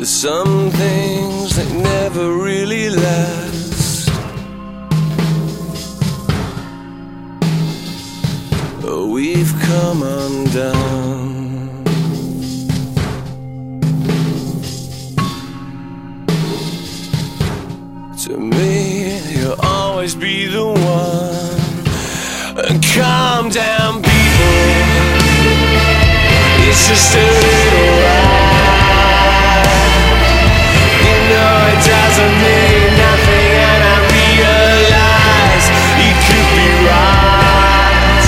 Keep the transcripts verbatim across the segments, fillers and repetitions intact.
There's some things that never really last. Oh, we've come undone. To me, you'll always be the one. And calm down, people. It's just a little ride. You know it doesn't mean nothing, and I realize you could be right.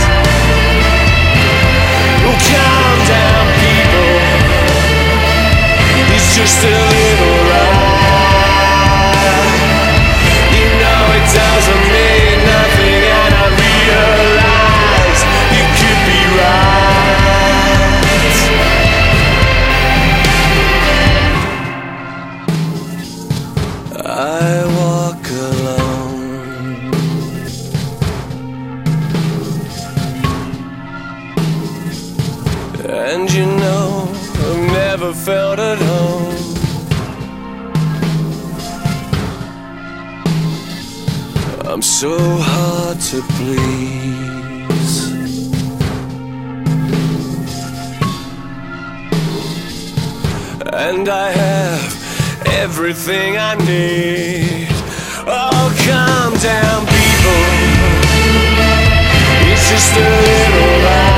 Oh, calm down, people. It's just a little ride. You know it doesn't mean nothing, and I realize you could be right. I walk alone, and you know I've never felt at home. I'm so hard to please, and I have everything I need. Oh, calm down, people. It's just a little ride.